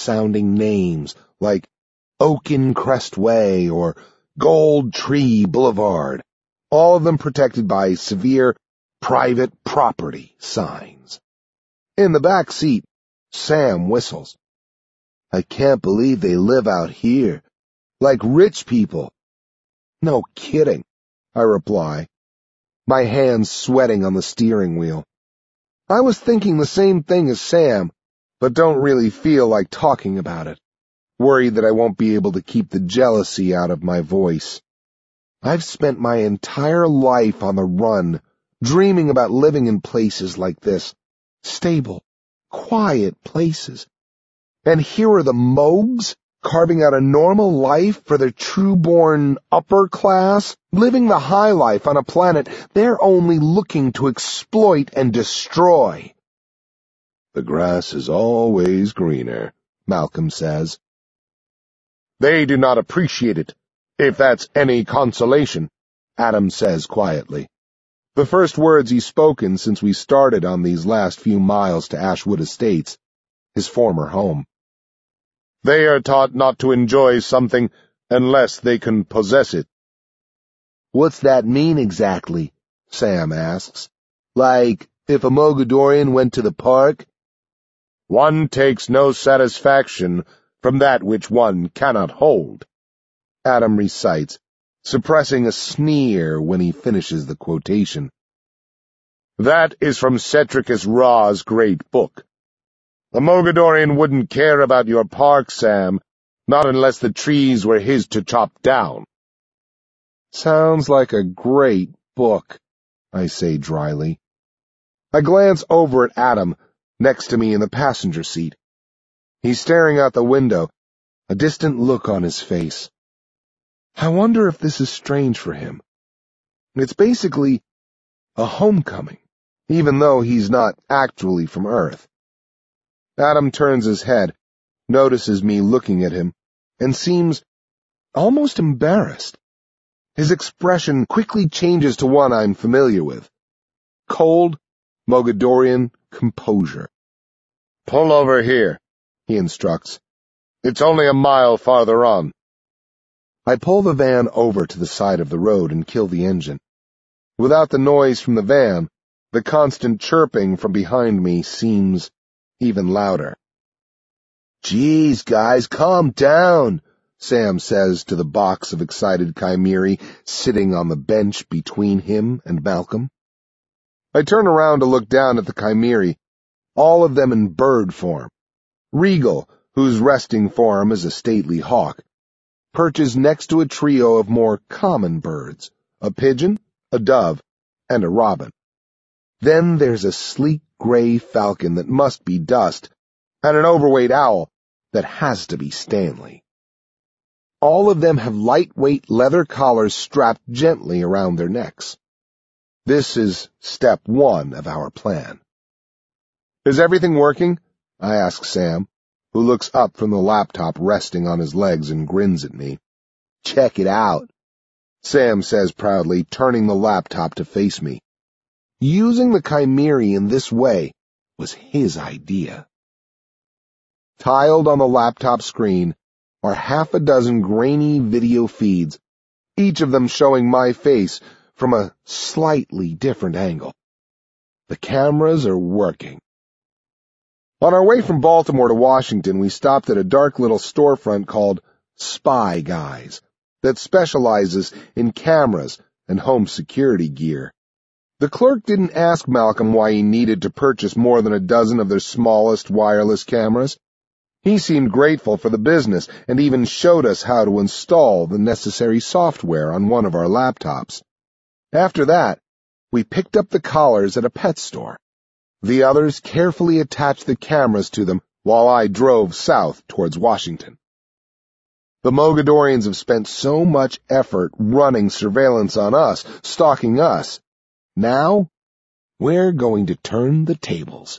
sounding names like Oakencrest Way or Gold Tree Boulevard, all of them protected by severe private property signs. In the back seat, Sam whistles. I can't believe they live out here, like rich people. No kidding, I reply, my hands sweating on the steering wheel. I was thinking the same thing as Sam, but don't really feel like talking about it, worried that I won't be able to keep the jealousy out of my voice. I've spent my entire life on the run, dreaming about living in places like this, stable, quiet places. And here are the Moogs, carving out a normal life for their true-born upper class, living the high life on a planet they're only looking to exploit and destroy. The grass is always greener, Malcolm says. They do not appreciate it, if that's any consolation, Adam says quietly. The first words he's spoken since we started on these last few miles to Ashwood Estates, his former home. They are taught not to enjoy something unless they can possess it. What's that mean exactly? Sam asks. Like, if a Mogadorian went to the park? One takes no satisfaction from that which one cannot hold, Adam recites, suppressing a sneer when he finishes the quotation. That is from Cetricus Ra's great book. The Mogadorian wouldn't care about your park, Sam, not unless the trees were his to chop down. Sounds like a great book, I say dryly. I glance over at Adam, next to me in the passenger seat. He's staring out the window, a distant look on his face. I wonder if this is strange for him. It's basically a homecoming, even though he's not actually from Earth. Adam turns his head, notices me looking at him, and seems almost embarrassed. His expression quickly changes to one I'm familiar with. Cold, Mogadorian composure. Pull over here, he instructs. It's only a mile farther on. I pull the van over to the side of the road and kill the engine. Without the noise from the van, the constant chirping from behind me seems even louder. Geez, guys, calm down, Sam says to the box of excited chimerae sitting on the bench between him and Malcolm. I turn around to look down at the chimerae, all of them in bird form. Regal, whose resting form is a stately hawk, perches next to a trio of more common birds, a pigeon, a dove, and a robin. Then there's a sleek gray falcon that must be Dust, and an overweight owl that has to be Stanley. All of them have lightweight leather collars strapped gently around their necks. This is step one of our plan. Is everything working? I ask Sam, who looks up from the laptop resting on his legs and grins at me. Check it out, Sam says proudly, turning the laptop to face me. Using the chimerae in this way was his idea. Tiled on the laptop screen are half a dozen grainy video feeds, each of them showing my face from a slightly different angle. The cameras are working. On our way from Baltimore to Washington, we stopped at a dark little storefront called Spy Guys that specializes in cameras and home security gear. The clerk didn't ask Malcolm why he needed to purchase more than a dozen of their smallest wireless cameras. He seemed grateful for the business and even showed us how to install the necessary software on one of our laptops. After that, we picked up the collars at a pet store. The others carefully attached the cameras to them while I drove south towards Washington. The Mogadorians have spent so much effort running surveillance on us, stalking us. Now, we're going to turn the tables.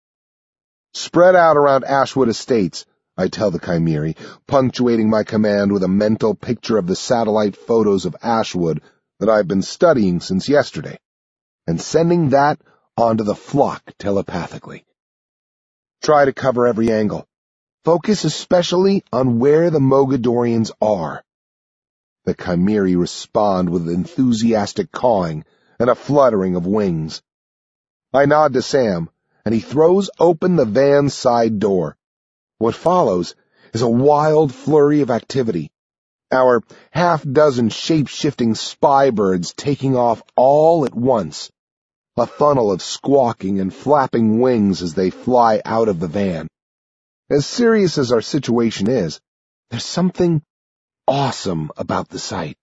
Spread out around Ashwood Estates, I tell the chimerae, punctuating my command with a mental picture of the satellite photos of Ashwood that I've been studying since yesterday, and sending that onto the flock telepathically. Try to cover every angle. Focus especially on where the Mogadorians are. The Chimeri respond with enthusiastic cawing and a fluttering of wings. I nod to Sam, and he throws open the van's side door. What follows is a wild flurry of activity. Our half-dozen shape-shifting spy birds taking off all at once. A funnel of squawking and flapping wings as they fly out of the van. As serious as our situation is, there's something awesome about the sight.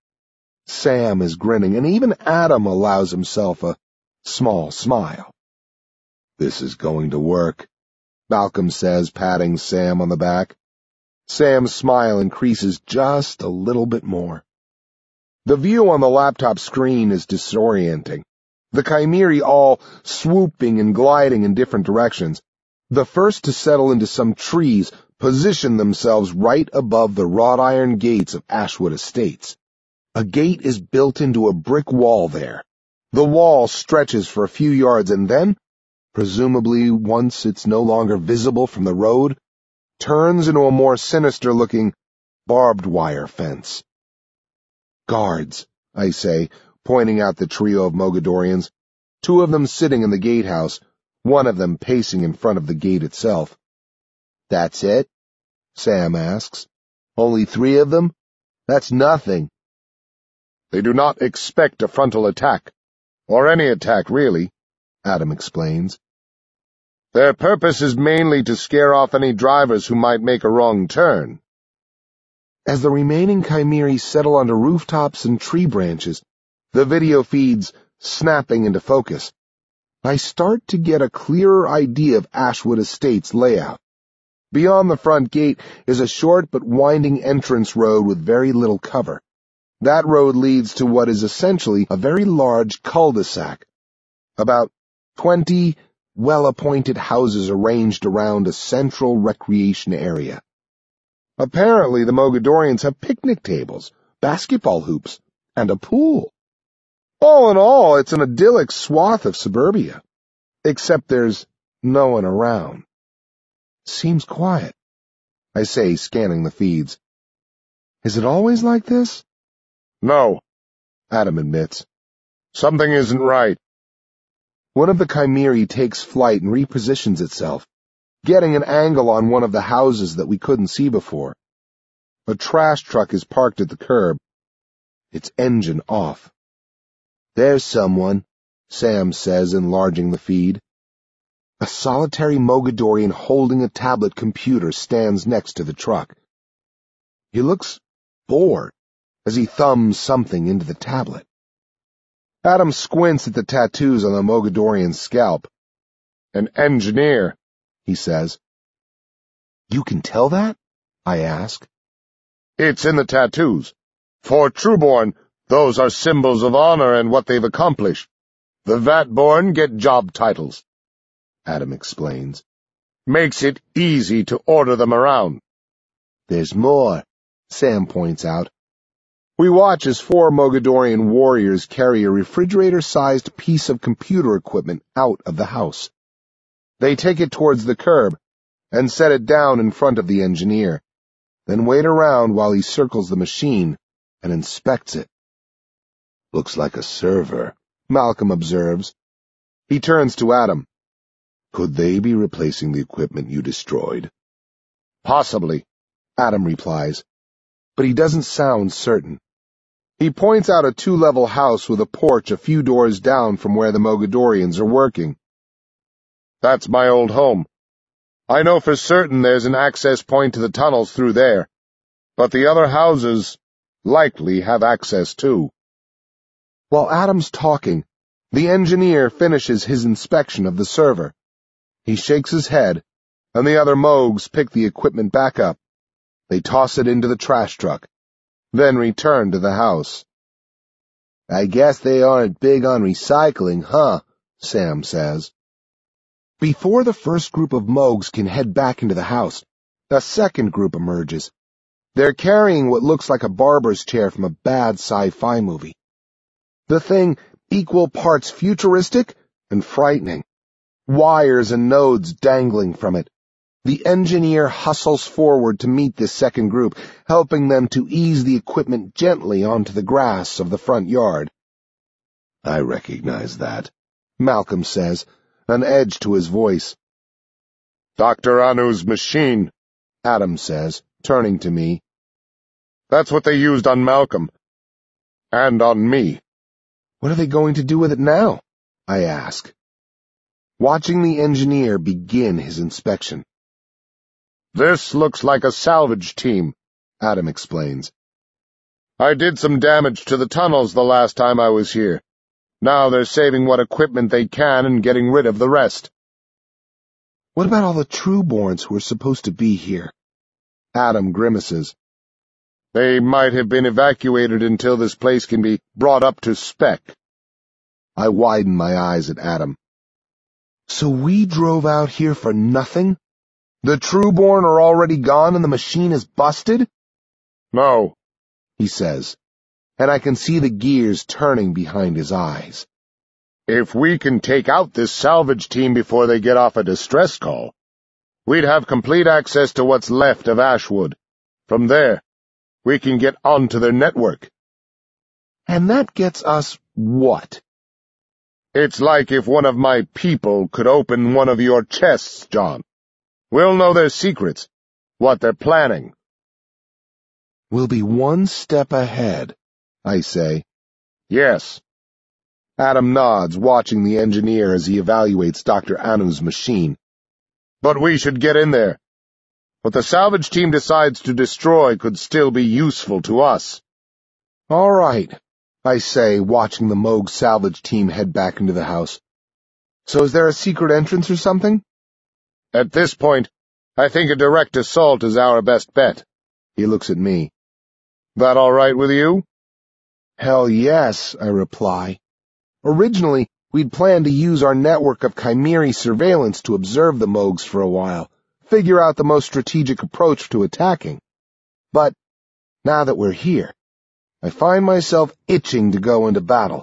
Sam is grinning, and even Adam allows himself a small smile. "This is going to work," Malcolm says, patting Sam on the back. Sam's smile increases just a little bit more. The view on the laptop screen is disorienting. The Chimeri all swooping and gliding in different directions. The first to settle into some trees position themselves right above the wrought iron gates of Ashwood Estates. A gate is built into a brick wall there. The wall stretches for a few yards and then, presumably once it's no longer visible from the road, turns into a more sinister-looking barbed wire fence. "Guards," I say, pointing out the trio of Mogadorians, two of them sitting in the gatehouse, one of them pacing in front of the gate itself. "That's it?" Sam asks. "Only 3 of them? That's nothing." "They do not expect a frontal attack, or any attack, really," Adam explains. "Their purpose is mainly to scare off any drivers who might make a wrong turn." As the remaining Chimeri settle onto rooftops and tree branches, the video feeds snapping into focus, I start to get a clearer idea of Ashwood Estate's layout. Beyond the front gate is a short but winding entrance road with very little cover. That road leads to what is essentially a very large cul-de-sac. About 20 well-appointed houses arranged around a central recreation area. Apparently the Mogadorians have picnic tables, basketball hoops, and a pool. All in all, it's an idyllic swath of suburbia. Except there's no one around. Seems quiet, I say, scanning the feeds. Is it always like this? "No," Adam admits. "Something isn't right." One of the Chimeri takes flight and repositions itself, getting an angle on one of the houses that we couldn't see before. A trash truck is parked at the curb, its engine off. "There's someone," Sam says, enlarging the feed. A solitary Mogadorian holding a tablet computer stands next to the truck. He looks bored as he thumbs something into the tablet. Adam squints at the tattoos on the Mogadorian's scalp. "An engineer," he says. "You can tell that?" I ask. "It's in the tattoos. For Trueborn, those are symbols of honor and what they've accomplished. The Vatborn get job titles," Adam explains. "Makes it easy to order them around." "There's more," Sam points out. We watch as 4 Mogadorian warriors carry a refrigerator-sized piece of computer equipment out of the house. They take it towards the curb and set it down in front of the engineer, then wait around while he circles the machine and inspects it. "Looks like a server," Malcolm observes. He turns to Adam. "Could they be replacing the equipment you destroyed?" "Possibly," Adam replies, but he doesn't sound certain. He points out a 2-level house with a porch a few doors down from where the Mogadorians are working. "That's my old home. I know for certain there's an access point to the tunnels through there, but the other houses likely have access too." While Adam's talking, the engineer finishes his inspection of the server. He shakes his head, and the other Mogs pick the equipment back up. They toss it into the trash truck, then return to the house. "I guess they aren't big on recycling, huh?" Sam says. Before the first group of Mogs can head back into the house, a second group emerges. They're carrying what looks like a barber's chair from a bad sci-fi movie. The thing equal parts futuristic and frightening. Wires and nodes dangling from it. The engineer hustles forward to meet this second group, helping them to ease the equipment gently onto the grass of the front yard. "I recognize that," Malcolm says, an edge to his voice. "Dr. Anu's machine," Adam says, turning to me. "That's what they used on Malcolm. And on me." "What are they going to do with it now?" I ask. Watching the engineer begin his inspection. "This looks like a salvage team," Adam explains. "I did some damage to the tunnels the last time I was here. Now they're saving what equipment they can and getting rid of the rest." "What about all the Trueborns who are supposed to be here?" Adam grimaces. "They might have been evacuated until this place can be brought up to spec." I widen my eyes at Adam. "So we drove out here for nothing? The Trueborn are already gone and the machine is busted?" "No," he says, and I can see the gears turning behind his eyes. "If we can take out this salvage team before they get off a distress call, we'd have complete access to what's left of Ashwood. From there, we can get onto their network." "And that gets us what?" "It's like if one of my people could open one of your chests, John. We'll know their secrets, what they're planning." "We'll be one step ahead," I say. "Yes." Adam nods, watching the engineer as he evaluates Dr. Anu's machine. "But we should get in there. What the salvage team decides to destroy could still be useful to us." "All right," I say, watching the Moog salvage team head back into the house. "So is there a secret entrance or something?" "At this point, I think a direct assault is our best bet." He looks at me. "That all right with you?" "Hell yes," I reply. "Originally, we'd planned to use our network of Chimeri surveillance to observe the Moogs for a while, figure out the most strategic approach to attacking. But now that we're here, I find myself itching to go into battle.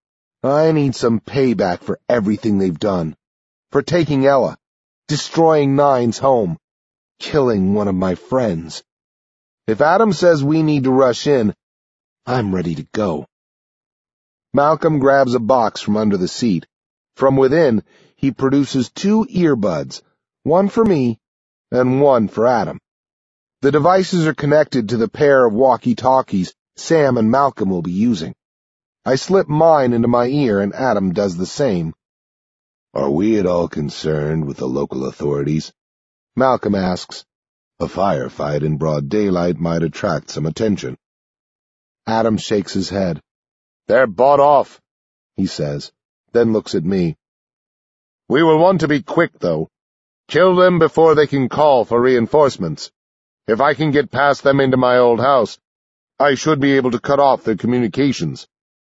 I need some payback for everything they've done, for taking Ella, destroying Nine's home, killing one of my friends. If Adam says we need to rush in, I'm ready to go." Malcolm grabs a box from under the seat. From within, he produces 2 earbuds, one for me and one for Adam. The devices are connected to the pair of walkie-talkies Sam and Malcolm will be using. I slip mine into my ear and Adam does the same. "Are we at all concerned with the local authorities?" Malcolm asks. "A firefight in broad daylight might attract some attention." Adam shakes his head. "They're bought off," he says, then looks at me. "We will want to be quick, though. Kill them before they can call for reinforcements. If I can get past them into my old house, I should be able to cut off their communications."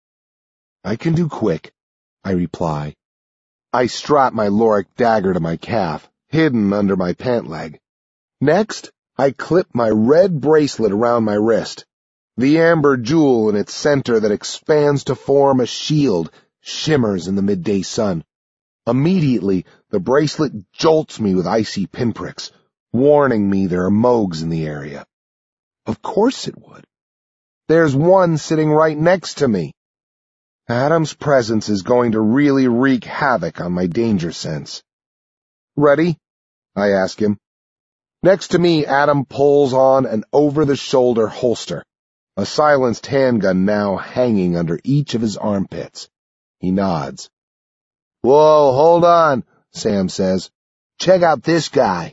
"I can do quick," I reply. I strap my Loric dagger to my calf, hidden under my pant leg. Next, I clip my red bracelet around my wrist. The amber jewel in its center that expands to form a shield shimmers in the midday sun. Immediately, the bracelet jolts me with icy pinpricks, warning me there are Moogs in the area. Of course it would. There's one sitting right next to me. Adam's presence is going to really wreak havoc on my danger sense. "Ready?" I ask him. Next to me, Adam pulls on an over-the-shoulder holster, a silenced handgun now hanging under each of his armpits. He nods. "Whoa, hold on," Sam says. "Check out this guy."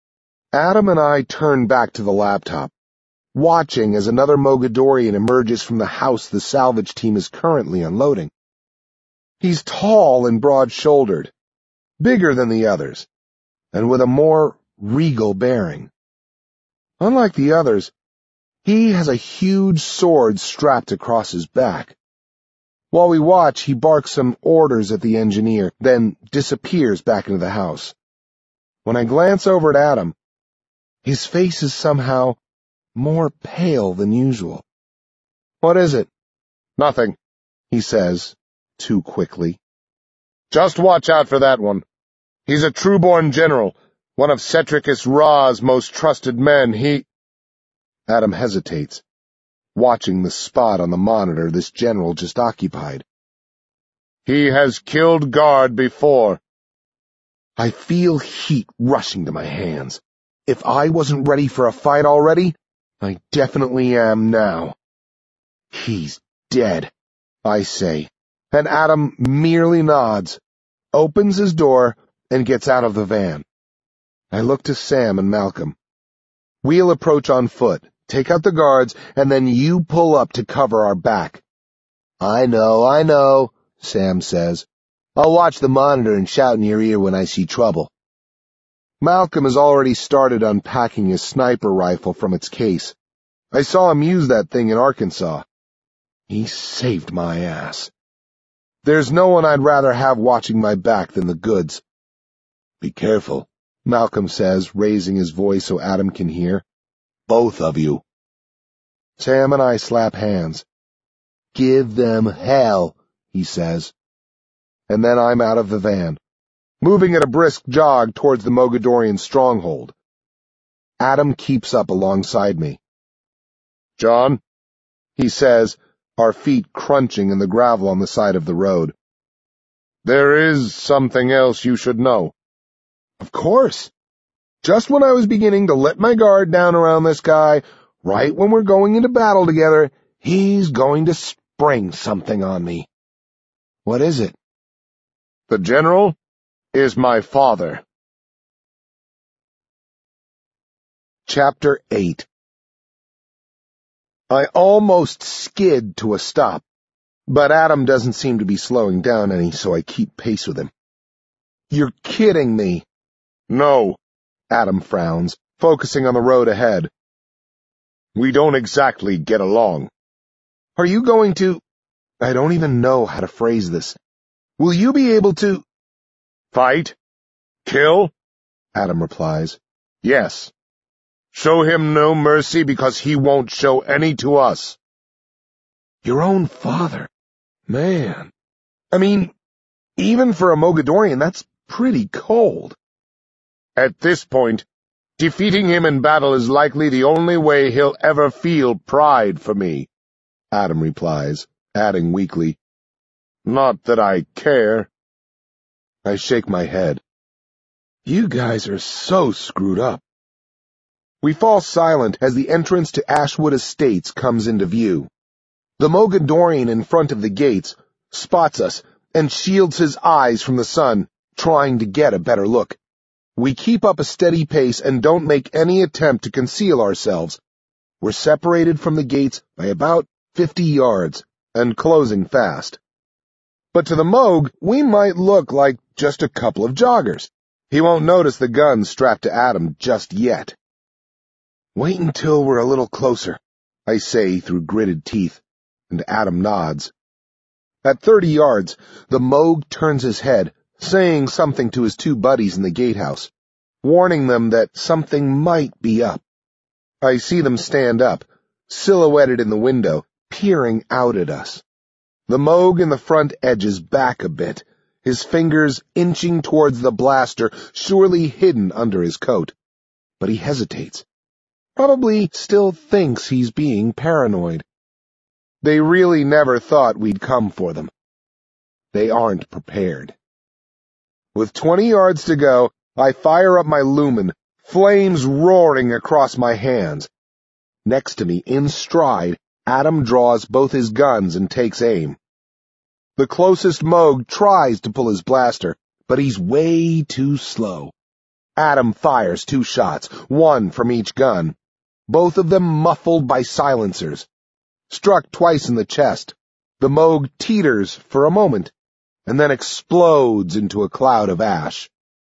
Adam and I turn back to the laptop, watching as another Mogadorian emerges from the house the salvage team is currently unloading. He's tall and broad-shouldered, bigger than the others, and with a more regal bearing. Unlike the others, he has a huge sword strapped across his back. While we watch, he barks some orders at the engineer, then disappears back into the house. When I glance over at Adam, his face is somehow more pale than usual. "What is it?" "Nothing," he says, too quickly. "Just watch out for that one. He's a Trueborn general, One of Cetricus Ra's most trusted men. Adam hesitates, watching the spot on the monitor this general just occupied. He has killed Guard before. I feel heat rushing to my hands. If I wasn't ready for a fight already, I definitely am now. He's dead, I say, and Adam merely nods, opens his door, and gets out of the van. I look to Sam and Malcolm. We'll approach on foot, take out the guards, and then you pull up to cover our back. I know, Sam says. I'll watch the monitor and shout in your ear when I see trouble. Malcolm has already started unpacking his sniper rifle from its case. I saw him use that thing in Arkansas. He saved my ass. There's no one I'd rather have watching my back than the goods. Be careful, Malcolm says, raising his voice so Adam can hear. Both of you. Sam and I slap hands. Give them hell, he says. And then I'm out of the van, moving at a brisk jog towards the Mogadorian stronghold. Adam keeps up alongside me. John, he says, our feet crunching in the gravel on the side of the road. There is something else you should know. Of course. Just when I was beginning to let my guard down around this guy, right when we're going into battle together, he's going to spring something on me. What is it? The general is my father. Chapter 8. I almost skid to a stop, but Adam doesn't seem to be slowing down any, so I keep pace with him. You're kidding me. No, Adam frowns, focusing on the road ahead. We don't exactly get along. Are you going to... I don't even know how to phrase this. Will you be able to... Fight? Kill? Adam replies. Yes. Show him no mercy because he won't show any to us. Your own father. Man. I mean, even for a Mogadorian, that's pretty cold. At this point, defeating him in battle is likely the only way he'll ever feel pride for me, Adam replies, adding weakly, Not that I care. I shake my head. You guys are so screwed up. We fall silent as the entrance to Ashwood Estates comes into view. The Mogadorian in front of the gates spots us and shields his eyes from the sun, trying to get a better look. We keep up a steady pace and don't make any attempt to conceal ourselves. We're separated from the gates by about 50 yards and closing fast. But to the Moog, we might look like just a couple of joggers. He won't notice the gun strapped to Adam just yet. Wait until we're a little closer, I say through gritted teeth, and Adam nods. At 30 yards, the Moog turns his head, saying something to his two buddies in the gatehouse, warning them that something might be up. I see them stand up, silhouetted in the window, peering out at us. The Moog in the front edges back a bit, his fingers inching towards the blaster surely hidden under his coat. But he hesitates. Probably still thinks he's being paranoid. They really never thought we'd come for them. They aren't prepared. With 20 yards to go, I fire up my lumen, flames roaring across my hands. Next to me, in stride, Adam draws both his guns and takes aim. The closest Moog tries to pull his blaster, but he's way too slow. Adam fires 2 shots, one from each gun, both of them muffled by silencers. Struck twice in the chest, the Moog teeters for a moment, and then explodes into a cloud of ash.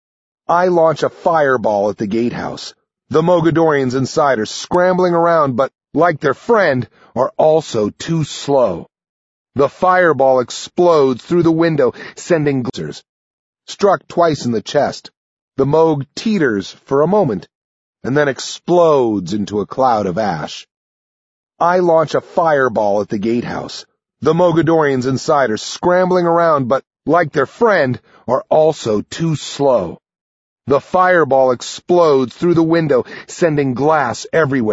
I launch a fireball at the gatehouse. The Mogadorians inside are scrambling around, but, like their friend, are also too slow. The fireball explodes through the window, sending glitters. Struck twice in the chest, the Moog teeters for a moment, and then explodes into a cloud of ash. I launch a fireball at the gatehouse. The Mogadorians inside are scrambling around, but, like their friend, are also too slow. The fireball explodes through the window, sending glass everywhere.